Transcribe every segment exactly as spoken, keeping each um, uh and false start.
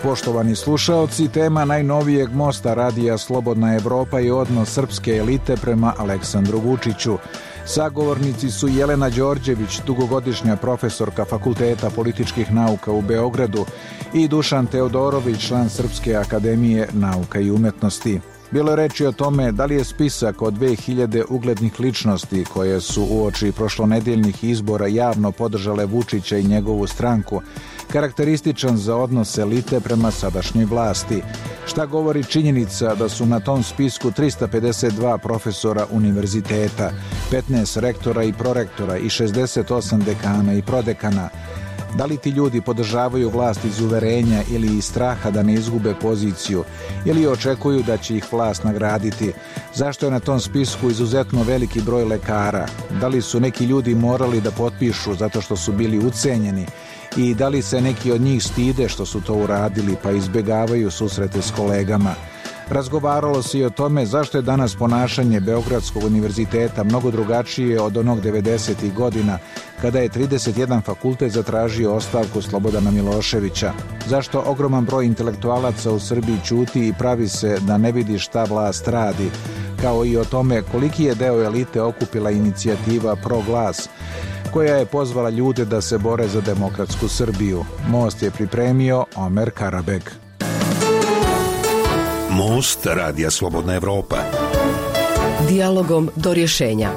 poštovani slušaoci, tema najnovijeg mosta radija Slobodna Evropa je odnos srpske elite prema Aleksandru Vučiću. Sagovornici su Jelena Đorđević, dugogodišnja profesorka Fakulteta političkih nauka u Beogradu, i Dušan Teodorović, član Srpske akademije nauka i umetnosti. Bilo je reči o tome da li je spisak od dve hiljade uglednih ličnosti koje su uoči prošlonedeljnih izbora javno podržale Vučića i njegovu stranku karakterističan za odnos elite prema sadašnjoj vlasti. Šta govori činjenica da su na tom spisku trista pedeset dva profesora univerziteta, petnaest rektora i prorektora i šezdeset osam dekana i prodekana? Da li ti ljudi podržavaju vlast iz uverenja ili iz straha da ne izgube poziciju, ili očekuju da će ih vlast nagraditi? Zašto je na tom spisku izuzetno veliki broj lekara? Da li su neki ljudi morali da potpišu zato što su bili ucenjeni? I da li se neki od njih stide što su to uradili pa izbjegavaju susrete s kolegama? Razgovaralo se i o tome zašto je danas ponašanje Beogradskog univerziteta mnogo drugačije od onog devedesetih godina, kada je trideset jedan fakultet zatražio ostavku Slobodana Miloševića. Zašto ogroman broj intelektualaca u Srbiji ćuti i pravi se da ne vidi šta vlast radi, kao i o tome koliki je deo elite okupila inicijativa Pro glas, koja je pozvala ljude da se bore za demokratsku Srbiju. Most je pripremio Omer Karabeg. Most radija Slobodna Evropa. Dijalogom do rješenja.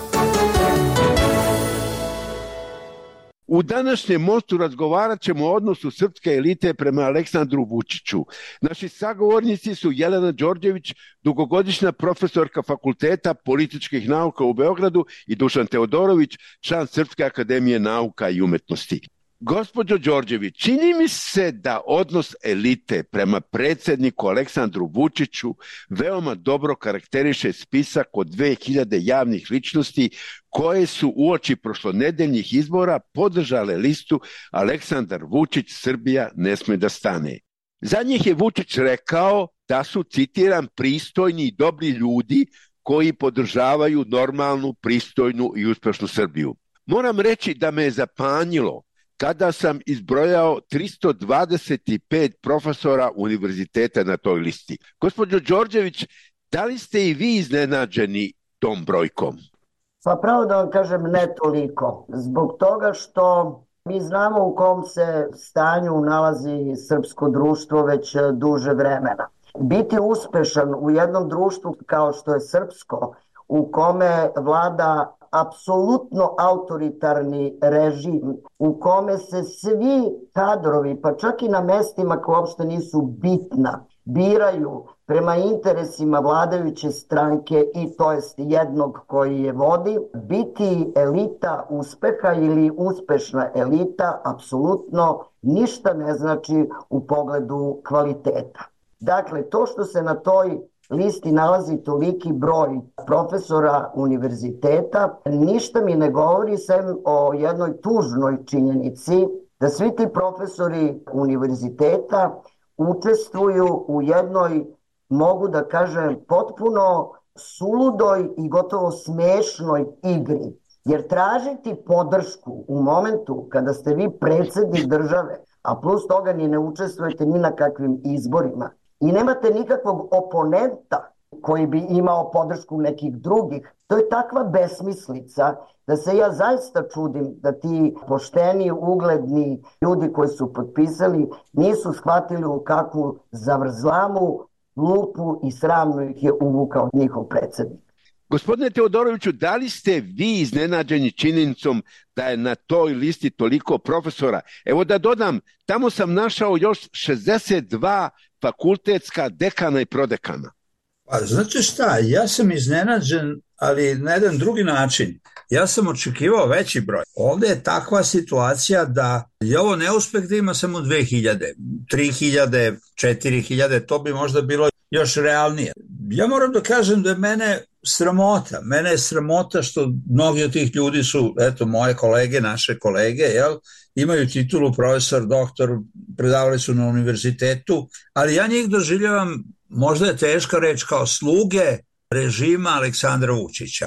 U današnjem mostu razgovarat ćemo o odnosu srpske elite prema Aleksandru Vučiću. Naši sagovornici su Jelena Đorđević, dugogodišnja profesorka Fakulteta političkih nauka u Beogradu, i Dušan Teodorović, član Srpske akademije nauka i umetnosti. Gospođo Đorđević, čini mi se da odnos elite prema predsjedniku Aleksandru Vučiću veoma dobro karakteriše spisak od dve hiljade javnih ličnosti koje su uoči prošlonedeljnih izbora podržale listu Aleksandar Vučić, Srbija ne sme da stane. Za njih je Vučić rekao da su, citiram, pristojni i dobri ljudi koji podržavaju normalnu, pristojnu i uspešnu Srbiju. Moram reći da me je zapanjilo kada sam izbrojao tristo dvadeset pet profesora univerziteta na toj listi. Gospođo Đorđević, da li ste i vi iznenađeni tom brojkom? Pa pravo da vam kažem, ne toliko. Zbog toga što mi znamo u kom se stanju nalazi srpsko društvo već duže vremena. Biti uspešan u jednom društvu kao što je srpsko, u kome vlada apsolutno autoritarni režim, u kome se svi kadrovi, pa čak i na mestima koje uopšte nisu bitna, biraju prema interesima vladajuće stranke i to jest jednog koji je vodi, biti elita uspeha ili uspešna elita apsolutno ništa ne znači u pogledu kvaliteta. Dakle, to što se na toj listi nalazi toliki broj profesora univerziteta, ništa mi ne govori sem o jednoj tužnoj činjenici da svi ti profesori univerziteta učestvuju u jednoj, mogu da kažem, potpuno suludoj i gotovo smešnoj igri. Jer tražiti podršku u momentu kada ste vi predsjednik države, a plus toga ni ne učestvujete ni na kakvim izborima, i nemate nikakvog oponenta koji bi imao podršku nekih drugih, to je takva besmislica da se ja zaista čudim da ti pošteni, ugledni ljudi koji su potpisali nisu shvatili u kakvu zavrzlamu, lupu i sramnu ih je uvukao njihov predsjednik. Gospodine Teodoroviću, da li ste vi iznenađeni činjenicom da je na toj listi toliko profesora? Evo da dodam, tamo sam našao još šezdeset dva fakultetska dekana i prodekana. Pa znate šta, ja sam iznenađen, ali na jedan drugi način. Ja sam očekivao veći broj. Ovdje je takva situacija da je ovo neuspeh da ima samo dve hiljade, tri hiljade, četiri hiljade, to bi možda bilo još realnije. Ja moram da kažem da je mene sramota. Mene je sramota što mnogi od tih ljudi su, eto, moje kolege, naše kolege, jel, imaju titulu profesor, doktor, predavali su na univerzitetu, ali ja njih doživljavam, možda je teška reč, kao sluge režima Aleksandra Vučića.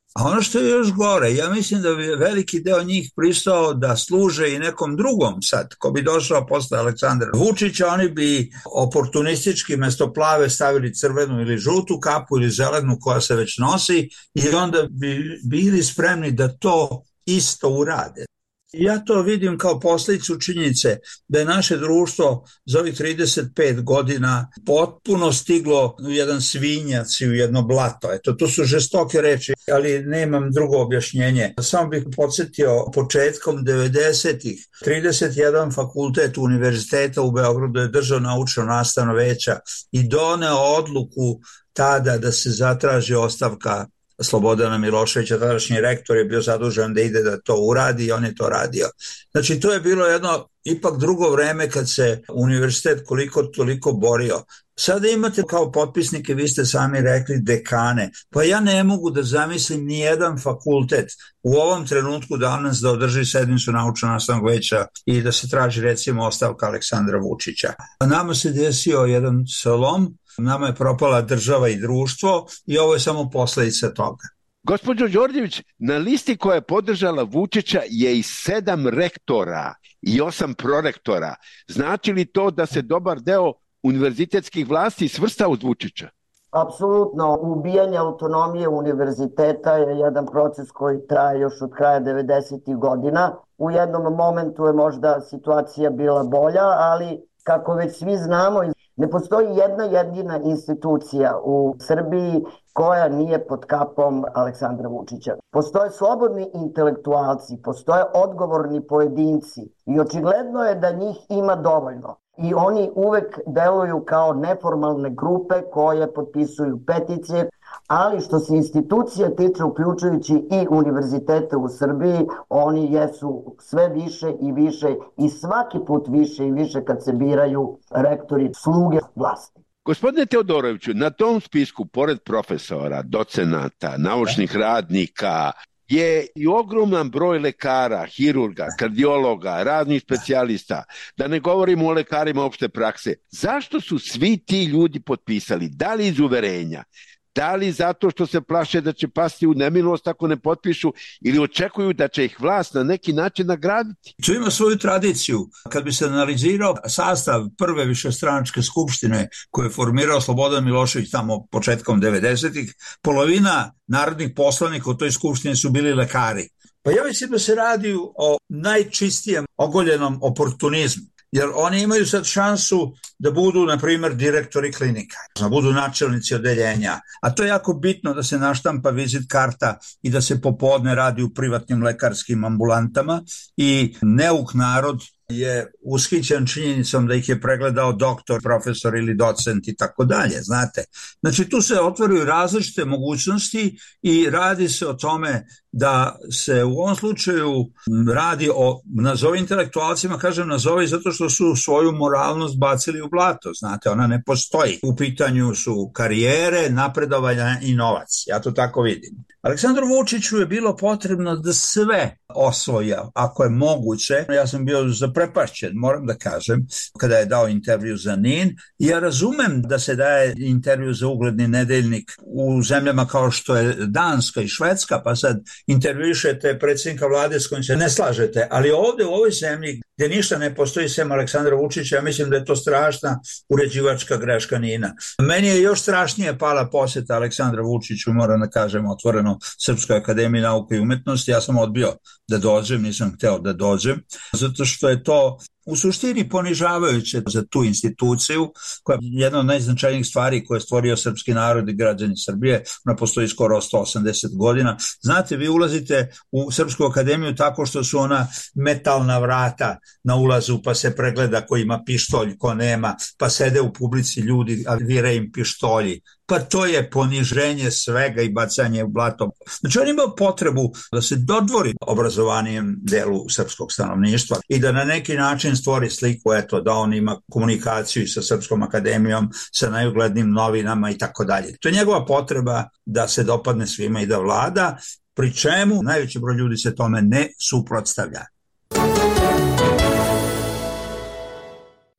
A ono što je još gore, ja mislim da bi veliki deo njih pristao da služe i nekom drugom sad, ko bi došao posle Aleksandra Vučića, oni bi oportunistički mesto plave stavili crvenu ili žutu kapu ili zelenu koja se već nosi i onda bi bili spremni da to isto urade. Ja to vidim kao posljedicu činjenice da je naše društvo za ovih trideset pet godina potpuno stiglo u jedan svinjac i u jedno blato. Eto, to su žestoke reči, ali nemam drugo objašnjenje. Samo bih podsjetio, početkom devedesetih trideset jedan fakultet univerziteta u Beogradu je držao naučno-nastavno veća i doneo odluku tada da se zatraži ostavka Slobodana Miloševića, tadašnji rektor je bio zadužen da ide da to uradi i on je to radio. Znači to je bilo jedno ipak drugo vreme kad se univerzitet koliko toliko borio. Sada imate kao potpisnike, vi ste sami rekli, dekane. Pa ja ne mogu da zamislim ni jedan fakultet u ovom trenutku danas da održi sednicu naučno-nastavnog veća i da se traži recimo ostavka Aleksandra Vučića. A nama se desio jedan slom, nama je propala država i društvo i ovo je samo posledica toga. Gospođo Đorđević, na listi koja je podržala Vučića je i sedam rektora i osam prorektora. Znači li to da se dobar deo univerzitetskih vlasti svrsta uz Vučića? Apsolutno, ubijanje autonomije univerziteta je jedan proces koji traje još od kraja devedesetih godina. U jednom momentu je možda situacija bila bolja, ali kako već svi znamo, ne postoji jedna jedina institucija u Srbiji koja nije pod kapom Aleksandra Vučića. Postoje slobodni intelektualci, postoje odgovorni pojedinci i očigledno je da njih ima dovoljno. I oni uvek deluju kao neformalne grupe koje potpisuju peticije, ali što se institucija tiče, uključujući i univerzitete u Srbiji, oni jesu sve više i više i svaki put više i više kad se biraju rektori sluge vlasti. Gospodine Teodoroviću, na tom spisku, pored profesora, docenata, naučnih radnika, je i ogroman broj lekara, hirurga, kardiologa, raznih specijalista, da ne govorimo o lekarima opšte prakse. Zašto su svi ti ljudi potpisali? Da li iz uverenja? Da li zato što se plaše da će pasti u nemilost ako ne potpišu ili očekuju da će ih vlast na neki način nagraditi? To ima svoju tradiciju. Kad bi se analizirao sastav prve višestranačke skupštine koje je formirao Slobodan Milošević tamo početkom devedesetih, polovina narodnih poslanika u toj skupštini su bili lekari. Pa ja mislim da se radi o najčistijem ogoljenom oportunizmu. Jer oni imaju sad šansu da budu, na primjer, direktori klinika, da budu načelnici odeljenja. A to je jako bitno da se naštampa vizit karta i da se popodne radi u privatnim lekarskim ambulantama i neuk narod je ushićen činjenicom da ih je pregledao doktor, profesor ili docent i tako dalje, znate. Znači tu se otvaraju različite mogućnosti i radi se o tome da se u ovom slučaju radi o, nazovi intelektualcima, kažem nazovi zato što su svoju moralnost bacili u blato, znate, ona ne postoji. U pitanju su karijere, napredovanja i novac, ja to tako vidim. Aleksandru Vučiću je bilo potrebno da sve osvoja, ako je moguće. Ja sam bio zaprepašćen, moram da kažem, kada je dao intervju za N I N. Ja razumem da se daje intervju za ugledni nedeljnik u zemljama kao što je Danska i Švedska, pa sad intervjušete predsjednika vlade s kojim se ne slažete, ali ovdje u ovoj zemlji gdje ništa ne postoji sem Aleksandra Vučića, ja mislim da je to strašna uređivačka greška N I N-a. Meni je još strašnije pala posjeta Aleksandra Vučiću, moram da kažem otvoreno, Srpskoj akademiji nauke i umetnosti. Ja sam odbio da dođem, nisam hteo da dođem, zato što je to u suštini ponižavajuće za tu instituciju, koja je jedna od najznačajnijih stvari koje je stvorio srpski narod i građani Srbije. Ona postoji skoro sto osamdeset godina. Znate, vi ulazite u Srpsku akademiju tako što su ona metalna vrata na ulazu, pa se pregleda ko ima pištolj, ko nema, pa sede u publici ljudi, a vire im pištolji. Pa to je poniženje svega i bacanje u blato. Znači on ima potrebu da se dodvori obrazovanijem delu srpskog stanovništva i da na neki način stvori sliku, eto, da on ima komunikaciju sa Srpskom akademijom, sa najuglednijim novinama i tako dalje. To je njegova potreba da se dopadne svima i da vlada, pri čemu najveći broj ljudi se tome ne suprotstavlja.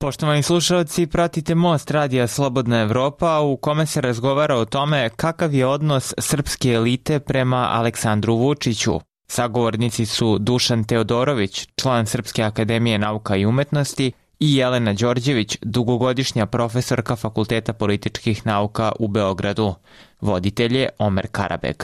Poštovani slušalci, pratite Most radija Slobodna Evropa u kome se razgovara o tome kakav je odnos srpske elite prema Aleksandru Vučiću. Sagovornici su Dušan Teodorović, član Srpske akademije nauka i umetnosti, i Jelena Đorđević, dugogodišnja profesorka Fakulteta političkih nauka u Beogradu. Voditelj je Omer Karabeg.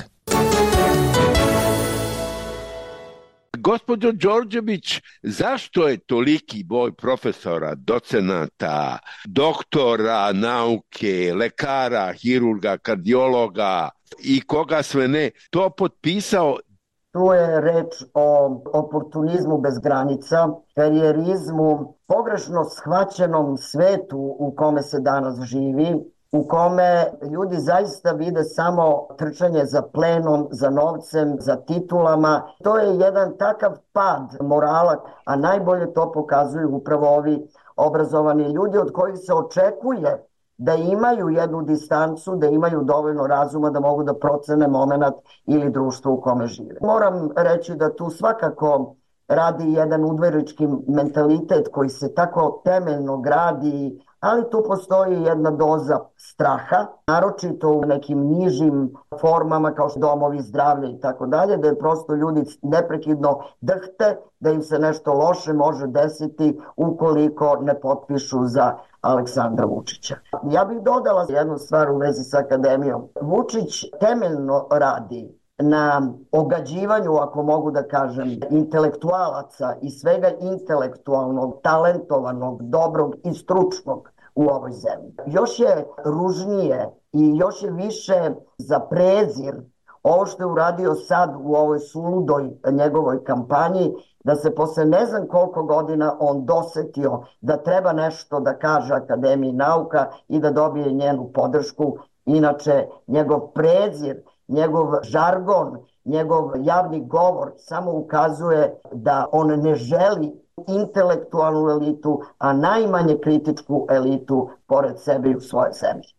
Gospođo Đorđević, zašto je toliki broj profesora, docenata, doktora nauke, lekara, hirurga, kardiologa i koga sve ne to potpisao? Tu je reč o oportunizmu bez granica, karijerizmu, pogrešno shvaćenom svetu u kome se danas živi, u kome ljudi zaista vide samo trčanje za plenom, za novcem, za titulama. To je jedan takav pad morala, a najbolje to pokazuju upravo ovi obrazovani ljudi od kojih se očekuje da imaju jednu distancu, da imaju dovoljno razuma da mogu da procene moment ili društvo u kome žive. Moram reći da tu svakako radi jedan udverički mentalitet koji se tako temeljno gradi, ali tu postoji jedna doza straha, naročito u nekim nižim formama kao što domovi zdravlja i tako dalje, da je prosto ljudi neprekidno drhte, da im se nešto loše može desiti ukoliko ne potpišu za Aleksandra Vučića. Ja bih dodala jednu stvar u vezi sa akademijom. Vučić temeljno radi na ogađivanju, ako mogu da kažem, intelektualaca i svega intelektualnog, talentovanog, dobrog i stručnog u ovoj zemlji. Još je ružnije i još je više za prezir ovo što je uradio sad u ovoj suludoj njegovoj kampanji, da se posle ne znam koliko godina on dosetio da treba nešto da kaže Akademiji nauka i da dobije njenu podršku. Inače, njegov prezir, njegov žargon, njegov javni govor samo ukazuje da on ne želi intelektualnu elitu, a najmanje kritičku elitu pored sebe i u svojoj zemlji.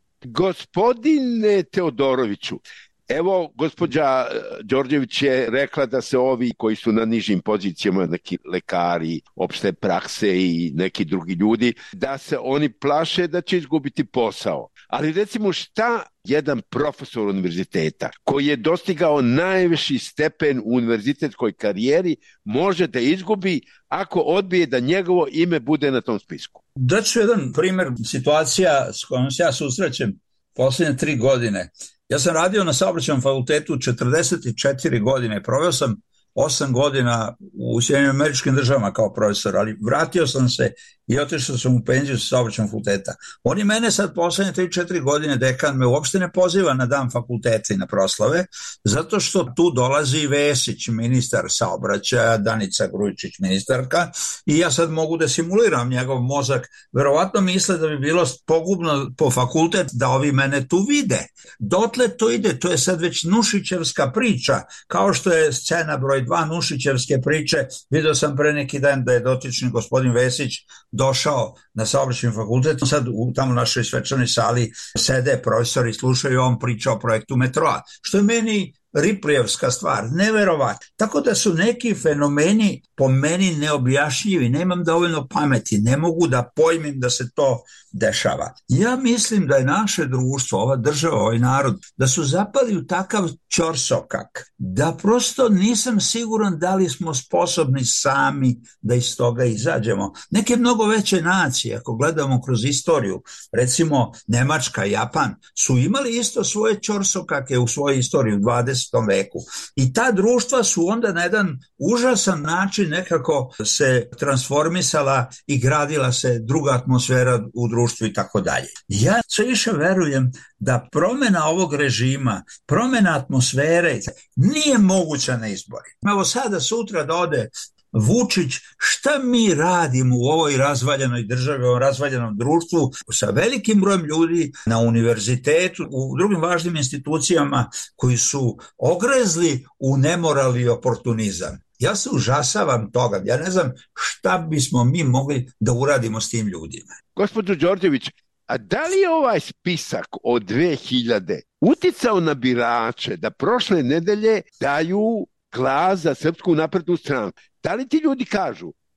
Gospodine Teodoroviću, evo, gospođa Đorđević je rekla da se ovi koji su na nižim pozicijama, neki lekari, opšte prakse i neki drugi ljudi, da se oni plaše da će izgubiti posao. Ali recimo šta jedan profesor univerziteta koji je dostigao najviši stepen u univerzitetskoj karijeri može da izgubi ako odbije da njegovo ime bude na tom spisku? Daću jedan primer situacija s kojom se ja susrećem posljednje tri godine. Ja sam radio na Saobraćajnom fakultetu četrdeset četiri godine, proveo sam osam godina u Sjedinjenim Američkim Državama kao profesor, ali vratio sam se i otišao sam u penziju sa Saobraćajnog fakulteta. Oni mene sad poslednje tri četiri godine, dekan me uopšte ne poziva na dan fakulteta i na proslave, zato što tu dolazi Vesić, ministar saobraćaja, Danica Grujičić, ministarka, i ja sad mogu da simuliram njegov mozak. Verovatno misle da bi bilo pogubno po fakultet da ovi mene tu vide. Dotle to ide, to je sad već Nušićevska priča, kao što je scena broj dva Nušićevske priče. Video sam pre neki dan da je dotični gospodin Vesić došao na Saobraćajni fakultet, sad u tamo našoj svečanoj sali sede profesori, slušaju, on priča o projektu metroa, što je meni Ripleyevska stvar, neverovatno. Tako da su neki fenomeni po meni neobjašnjivi, nemam dovoljno pameti, ne mogu da pojmim da se to dešava. Ja mislim da je naše društvo, ova država, ovaj narod, da su zapali u takav ćorsokak, da prosto nisam siguran da li smo sposobni sami da iz toga izađemo. Neke mnogo veće nacije, ako gledamo kroz istoriju, recimo Nemačka, Japan, su imali isto svoje ćorsokake u svojoj istoriji u dvadesetom veku. I ta društva su onda na jedan užasan način nekako se transformisala i gradila se druga atmosfera u društvu i tako dalje. Ja sve više verujem da promjena ovog režima, promjena atmosfere nije moguća na izbori. Evo sada sutra da ode Vučić, šta mi radimo u ovoj razvaljenoj državi, u ovom razvaljenom društvu sa velikim brojem ljudi na univerzitetu, u drugim važnim institucijama koji su ogrezli u nemoral i oportunizam. Ja se užasavam toga, ja ne znam šta bismo mi mogli da uradimo s tim ljudima. Gospođo Đorđević, a da li je ovaj spisak od dve hiljade uticao na birače da prošle nedelje daju glas za Srpsku naprednu stranku? Da li ti ljudi kažu,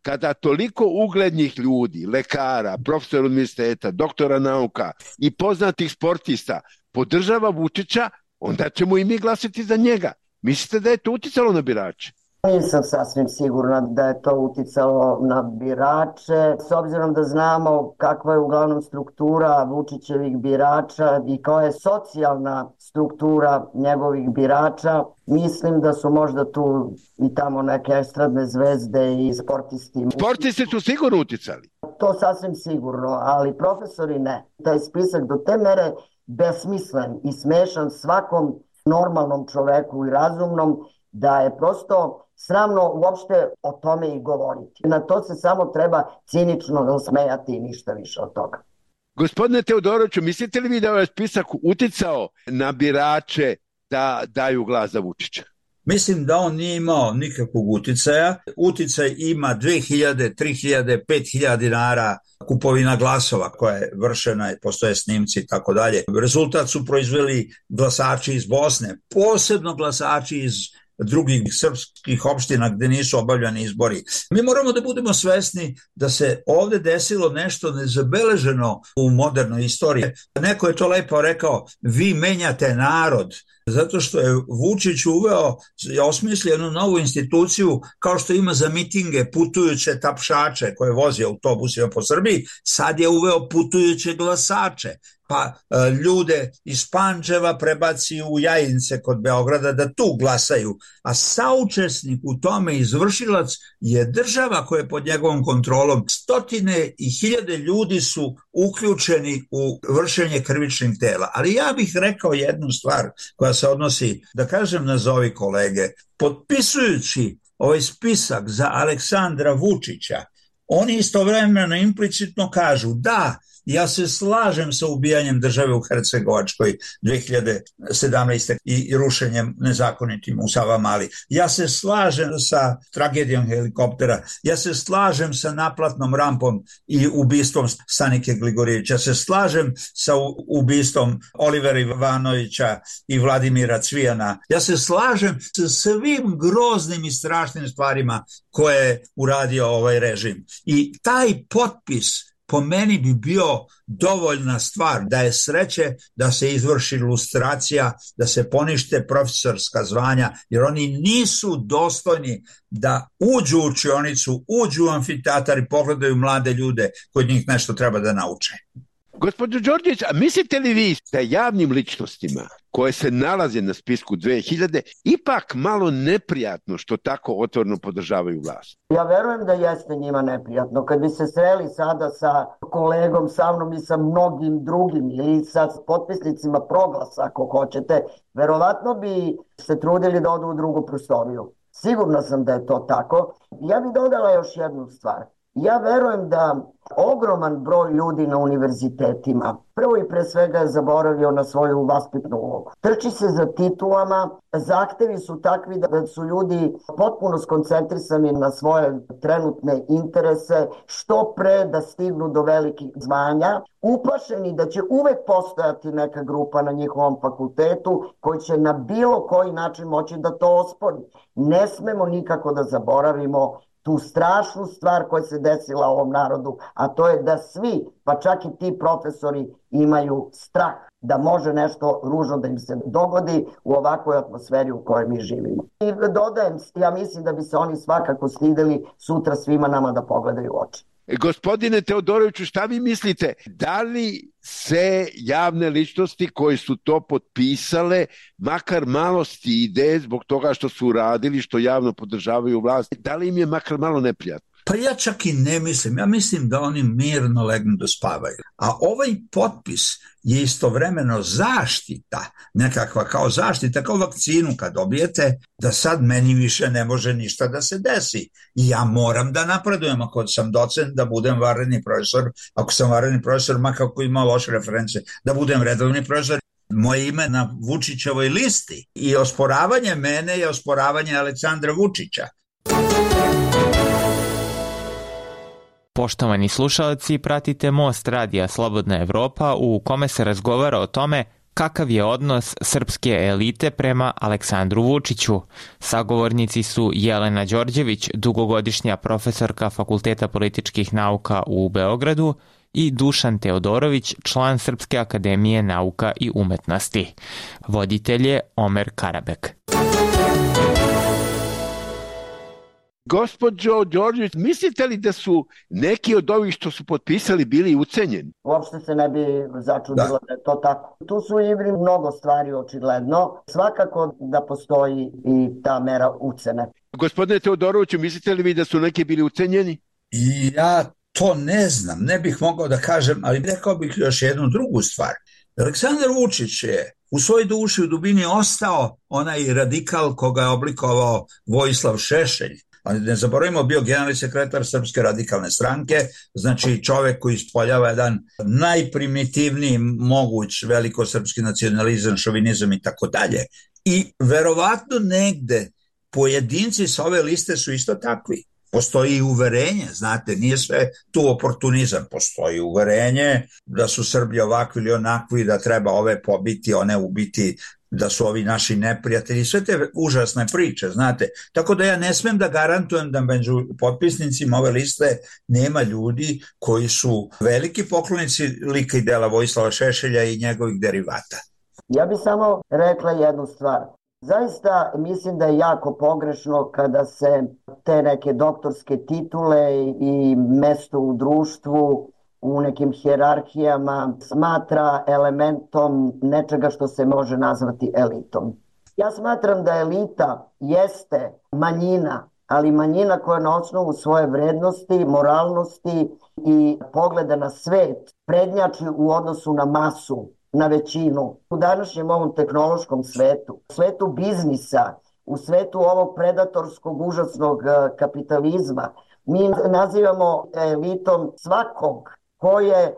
kada toliko uglednih ljudi, lekara, profesora univerziteta, doktora nauka i poznatih sportista podržava Vučića, onda ćemo i mi glasiti za njega. Mislite da je to uticalo na birače? Nisam sasvim sigurna da je to uticalo na birače, s obzirom da znamo kakva je uglavnom struktura Vučićevih birača i koja je socijalna struktura njegovih birača. Mislim da su možda tu i tamo neke estradne zvezde i sportisti. Sportisti su sigurno uticali. To sasvim sigurno, ali profesori ne. Taj spisak do te mere besmislen i smešan svakom normalnom čoveku i razumnom, da je prosto sramno uopšte o tome i govoriti. Na to se samo treba cinično smejati i ništa više od toga. Gospodine Teodoroviću, mislite li vi da je ovaj spisak uticao na birače da daju glas za Vučića? Mislim da on nije imao nikakvog uticaja. Uticaj ima dve hiljade, tri hiljade, pet hiljada dinara kupovina glasova koja je vršena, postoje snimci i tako dalje. Rezultat su proizveli glasači iz Bosne, posebno glasači iz drugih srpskih opština gde nisu obavljani izbori. Mi moramo da budemo svesni da se ovde desilo nešto nezabeleženo u modernoj istoriji. Neko je to lepo rekao, vi menjate narod, zato što je Vučić uveo, je osmislio jednu novu instituciju kao što ima za mitinge putujuće tapšače koje vozi autobusima po Srbiji, sad je uveo putujuće glasače. Pa ljude iz Pančeva prebaci u Jajince kod Beograda da tu glasaju, a saučesnik u tome izvršilac je država koja je pod njegovom kontrolom. Stotine i hiljade ljudi su uključeni u vršenje krivičnih dela. Ali ja bih rekao jednu stvar koja se odnosi, da kažem nazovi kolege, potpisujući ovaj spisak za Aleksandra Vučića, oni istovremeno implicitno kažu da, ja se slažem sa ubijanjem države u Hercegovačkoj dve hiljade sedamnaeste. i rušenjem nezakonitim u Savamali. Ja se slažem sa tragedijom helikoptera. Ja se slažem sa naplatnom rampom i ubistvom Stanike Gligorijevića. Ja se slažem sa ubistvom Olivera Ivanovića i Vladimira Cvijana. Ja se slažem sa svim groznim i strašnim stvarima koje je uradio ovaj režim. I taj potpis po meni bi bio dovoljna stvar da je sreće da se izvrši lustracija, da se ponište profesorska zvanja, jer oni nisu dostojni da uđu u učionicu, uđu u amfiteatar i pogledaju mlade ljude koji njih nešto treba da nauče. Gospođo Đorđević, a mislite li vi da javnim ličnostima koje se nalaze na spisku dve hiljade ipak malo neprijatno što tako otvoreno podržavaju vlast? Ja verujem da jeste njima neprijatno. Kad bi se sreli sada sa kolegom, sa mnom i sa mnogim drugim ili sa potpisnicima proglasa, ako hoćete, verovatno bi se trudili da odu u drugu prostoriju. Sigurna sam da je to tako. Ja bih dodala još jednu stvar. Ja verujem da ogroman broj ljudi na univerzitetima prvo i pre svega je zaboravio na svoju vaspitnu ulogu. Trči se za titulama, zahtevi su takvi da su ljudi potpuno skoncentrisani na svoje trenutne interese, što pre da stignu do velikih zvanja, uplašeni da će uvek postojati neka grupa na njihovom fakultetu koji će na bilo koji način moći da to ospori. Ne smemo nikako da zaboravimo tu strašnu stvar koja se desila ovom narodu, a to je da svi, pa čak i ti profesori, imaju strah da može nešto ružno da im se dogodi u ovakvoj atmosferi u kojoj mi živimo. I dodajem, ja mislim da bi se oni svakako stideli sutra svima nama da pogledaju u oči. Gospodine Teodoroviću, šta vi mislite? Da li se javne ličnosti koji su to potpisale makar malo stide zbog toga što su uradili, što javno podržavaju vlast? Da li im je makar malo neprijatno? Pa ja čak i ne mislim. Ja mislim da oni mirno legnu da spavaju. A ovaj potpis je istovremeno zaštita, nekakva kao zaštita, kao vakcinu kad dobijete, da sad meni više ne može ništa da se desi. I ja moram da napredujem, ako sam docent, da budem vanredni profesor, ako sam vanredni profesor, makako ima loše reference, da budem redovni profesor. Moje ime na Vučićevoj listi i osporavanje mene je osporavanje Aleksandra Vučića. Poštovani slušalci, pratite Most radija Slobodna Evropa u kome se razgovara o tome kakav je odnos srpske elite prema Aleksandru Vučiću. Sagovornici su Jelena Đorđević, dugogodišnja profesorka Fakulteta političkih nauka u Beogradu, i Dušan Teodorović, član Srpske akademije nauka i umetnosti. Voditelj je Omer Karabek. Gospođo Đorđević, mislite li da su neki od ovih što su potpisali bili ucenjeni? Uopšte se ne bi začudilo da. da je to tako. Tu su i mnogo stvari očigledno. Svakako da postoji i ta mera ucene. Gospodine Teodoroviću, mislite li vi da su neki bili ucenjeni? Ja to ne znam, ne bih mogao da kažem, ali rekao bih još jednu drugu stvar. Aleksandar Vučić je u svojoj duši, u dubini ostao onaj radikal koga je oblikovao Vojislav Šešelj. Ali ne zaboravimo, bio generalni sekretar Srpske radikalne stranke, znači čovek koji ispoljava jedan najprimitivniji moguć velikosrpski nacionalizam, šovinizam i tako dalje. I verovatno negde pojedinci sa ove liste su isto takvi. Postoji i uverenje, znate, nije sve tu oportunizam, postoji uverenje da su Srbi ovakvi ili onakvi, da treba ove pobiti, one ubiti, da su ovi naši neprijatelji, sve te užasne priče, znate. Tako da ja ne smem da garantujem da među potpisnicima ove liste nema ljudi koji su veliki poklonici lika i dela Vojislava Šešelja i njegovih derivata. Ja bih samo rekla jednu stvar. Zaista mislim da je jako pogrešno kada se te neke doktorske titule i mesto u društvu u nekim hijerarhijama smatra elementom nečega što se može nazvati elitom. Ja smatram da elita jeste manjina, ali manjina koja na osnovu svoje vrednosti, moralnosti i pogleda na svet prednjači u odnosu na masu, na većinu. U današnjem ovom tehnološkom svetu, svetu biznisa, u svetu ovog predatorskog užasnog kapitalizma, mi nazivamo elitom svakog ko je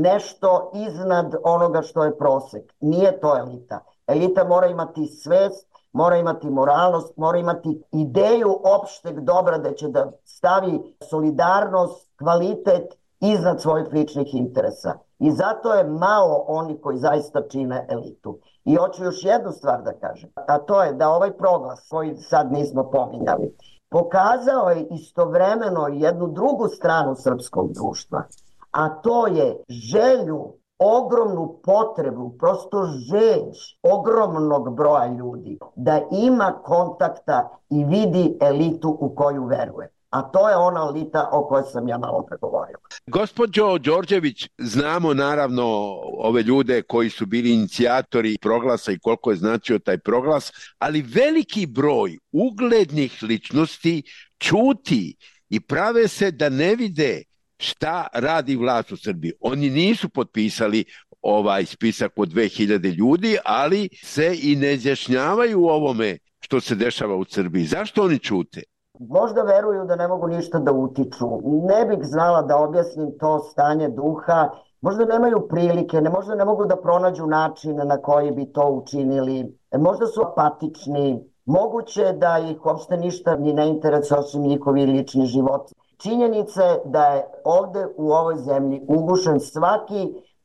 nešto iznad onoga što je prosek. Nije to elita. Elita mora imati svest, mora imati moralnost, mora imati ideju opšteg dobra da će da stavi solidarnost, kvalitet iznad svojih ličnih interesa. I zato je malo oni koji zaista čine elitu. I hoću još jednu stvar da kažem, a to je da ovaj proglas koji sad nismo pominjali, pokazao je istovremeno jednu drugu stranu srpskog društva, a to je želju, ogromnu potrebu, prosto žeđ ogromnog broja ljudi da ima kontakta i vidi elitu u koju veruje. A to je ona elita o kojoj sam ja malo pregovorio. Gospođo Đorđević, znamo naravno ove ljude koji su bili inicijatori proglasa i koliko je značio taj proglas, ali veliki broj uglednih ličnosti ćuti i prave se da ne vide šta radi vlast u Srbiji. Oni nisu potpisali ovaj spisak od dve hiljade ljudi, ali se i ne izjašnjavaju o ovome što se dešava u Srbiji. Zašto oni ćute? Možda veruju da ne mogu ništa da utiču. Ne bih znala da objasnim to stanje duha. Možda nemaju prilike, ne, možda ne mogu da pronađu način na koji bi to učinili. Možda su apatični. Moguće da ih uopšte ništa ni ne interesuje osim njihovi lični život. Činjenica je da je ovde u ovoj zemlji ugušen svaki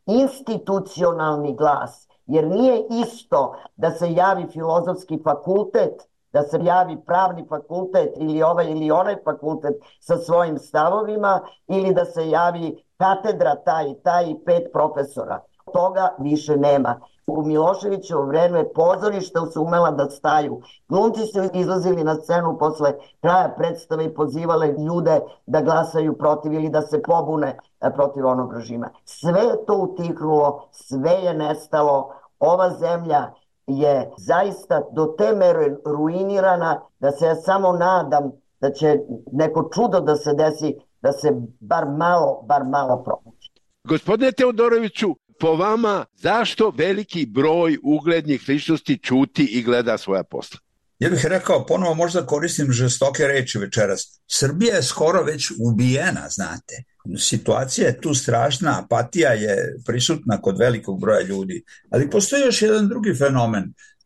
institucionalni glas. Jer nije isto da se javi filozofski fakultet, da se javi pravni fakultet ili ovaj ili onaj fakultet sa svojim stavovima ili da se javi katedra taj i taj i pet profesora. Toga više nema. U Miloševićevo vreme pozorišta su umela da staju. Glumci su izlazili na scenu posle kraja predstave i pozivale ljude da glasaju protiv ili da se pobune protiv onog režima. Sve je to utihnulo, sve je nestalo. Ova zemlja je zaista do te mere ruinirana da se ja samo nadam da će neko čudo da se desi, da se bar malo, bar malo probudi. Gospodine Teodoroviću, po vama zašto veliki broj uglednih ličnosti ćuti i gleda svoja posla? Ja bih rekao, ponovo možda koristim žestoke reči večeras. Srbija je skoro već ubijena, znate. Situacija je tu strašna, apatija je prisutna kod velikog broja ljudi. Ali postoji još jedan drugi fenomen.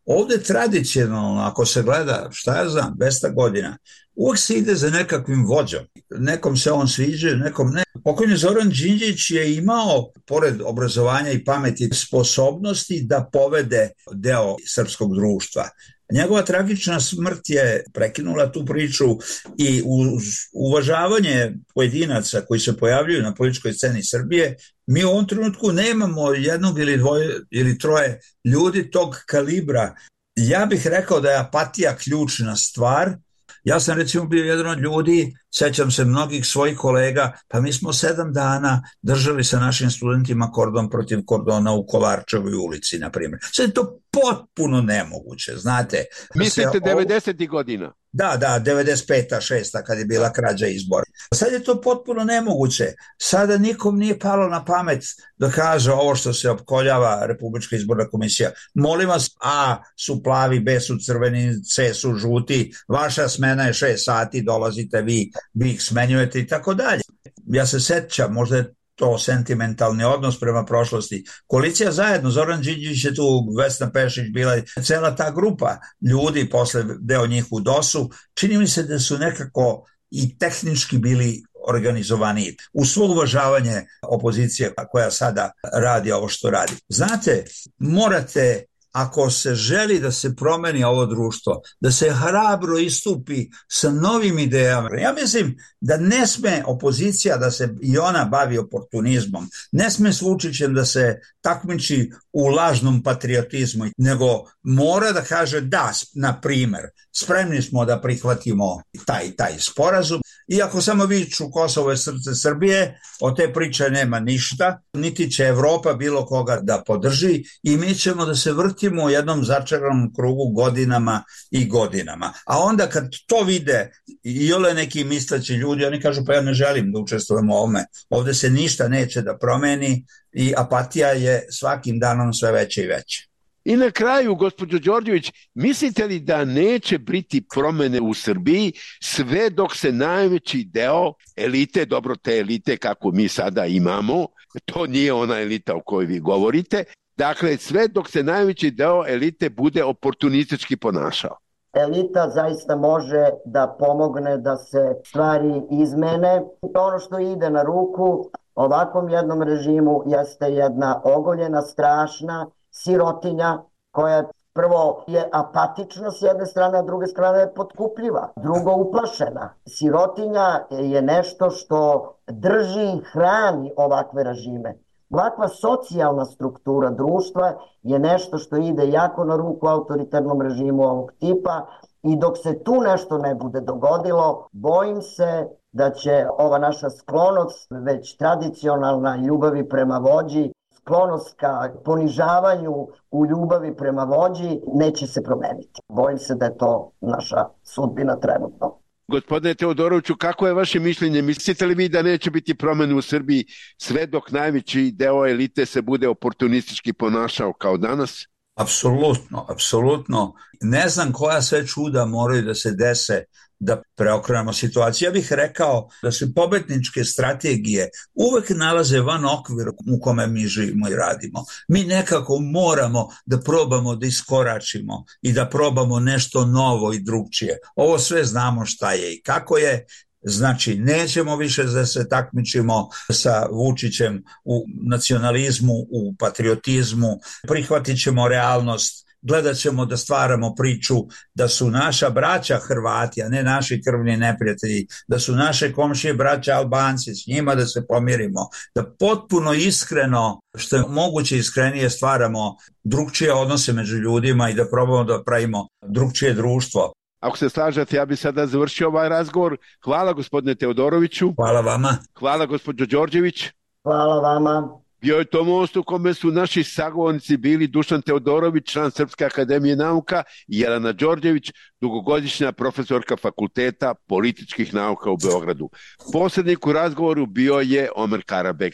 Ovde tradicionalno, ako se gleda, šta ja znam, dvesta godina, uvek se ide za nekakvim vođom. Nekom se on sviđa, nekom ne. Pokojni Zoran Đinđić je imao, pored obrazovanja i pameti, sposobnosti da povede deo srpskog društva. Njegova tragična smrt je prekinula tu priču i uz uvažavanje pojedinaca koji se pojavljuju na političkoj sceni Srbije, mi u ovom trenutku nemamo jednog ili dvoje ili troje ljudi tog kalibra. Ja bih rekao da je apatija ključna stvar. Ja sam recimo bio jedan od ljudi, sećam se mnogih svojih kolega, pa mi smo sedam dana držali sa našim studentima kordon protiv kordona u Kolarčevoj ulici, na primjer. Sad je to potpuno nemoguće, znate. Mislite devedesetih godina? Da, da, devedeset peta, šesta kad je bila krađa izbora. Sad je to potpuno nemoguće. Sada nikom nije palo na pamet da kaže ovo što se opkoljava Republička izborna komisija. Molim vas, A su plavi, B su crveni, C su žuti, vaša smena je šest sati, dolazite vi, vi ih smenjujete i tako dalje. Ja se sećam, možda je to sentimentalni odnos prema prošlosti. Koalicija zajedno, Zoran Đinđić je tu, Vesna Pešić bila i cela ta grupa ljudi, posle deo njih u dosu, čini mi se da su nekako i tehnički bili organizovaniji. U svo uvažavanje opozicije koja sada radi ovo što radi. Znate, morate, ako se želi da se promeni ovo društvo, da se hrabro istupi sa novim idejama. Ja mislim da ne sme opozicija da se i ona bavi oportunizmom, ne sme s Vučićem da se takmiči u lažnom patriotizmu, nego mora da kaže da, na primer, spremni smo da prihvatimo taj taj sporazum. Iako samo viču Kosovo je srce Srbije, od te priče nema ništa, niti će Evropa bilo koga da podrži i mi ćemo da se vrtimo u jednom začaranom krugu godinama i godinama. A onda kad to vide i ole neki misleći ljudi, oni kažu pa ja ne želim da učestvujem u ovome. Ovde se ništa neće da promeni i apatija je svakim danom sve veća i veća. I na kraju, gospođo Đorđević, mislite li da neće biti promene u Srbiji sve dok se najveći deo elite, dobro te elite kako mi sada imamo, to nije ona elita o kojoj vi govorite, dakle sve dok se najveći deo elite bude oportunistički ponašao? Elita zaista može da pomogne da se stvari izmene. Ono što ide na ruku ovakvom jednom režimu jeste jedna ogoljena, strašna sirotinja koja prvo je apatična s jedne strane, a druge strane je potkupljiva, drugo uplašena. Sirotinja je nešto što drži i hrani ovakve režime. Ovakva socijalna struktura društva je nešto što ide jako na ruku autoritarnom režimu ovog tipa i dok se tu nešto ne bude dogodilo, bojim se da će ova naša sklonost, već tradicionalna ljubavi prema vođi, sklonost ka ponižavanju u ljubavi prema vođi, neće se promeniti. Bojim se da je to naša sudbina trenutno. Gospodine Teodoroviću, kako je vaše mišljenje? Mislite li vi da neće biti promene u Srbiji sve dok najveći deo elite se bude oportunistički ponašao kao danas? Apsolutno, apsolutno. Ne znam koja sve čuda moraju da se dese da preokrenemo situaciju. Ja bih rekao da se pobedničke strategije uvek nalaze van okvira u kome mi živimo i radimo. Mi nekako moramo da probamo da iskoračimo i da probamo nešto novo i drugčije. Ovo sve znamo šta je i kako je. Znači, nećemo više da se takmičimo sa Vučićem u nacionalizmu, u patriotizmu, prihvatit ćemo realnost, gledat ćemo da stvaramo priču da su naša braća Hrvati, a ne naši krvni neprijatelji, da su naše komšije braća Albanci, s njima da se pomirimo, da potpuno iskreno, što je moguće iskrenije, stvaramo drugčije odnose među ljudima i da probamo da pravimo drugčije društvo. Ako se slažete, ja bih sada završio ovaj razgovor. Hvala gospodine Teodoroviću. Hvala vama. Hvala gospođo Đorđević. Hvala vama. Bio je to most u kome su naši sagovornici bili Dušan Teodorović, član Srpske akademije nauka, i Jelena Đorđević, dugogodišnja profesorka Fakulteta političkih nauka u Beogradu. Posrednik u razgovoru bio je Omer Karabek.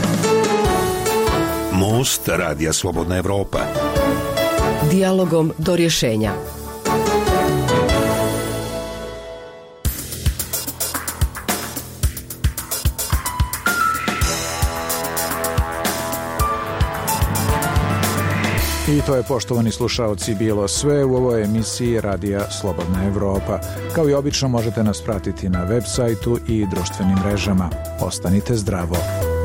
Most Radija Slobodna Evropa. Dijalogom do rješenja. I to je, poštovani slušaoci, bilo sve u ovoj emisiji Radija Slobodna Evropa. Kao i obično možete nas pratiti na web sajtu i društvenim mrežama. Ostanite zdravo.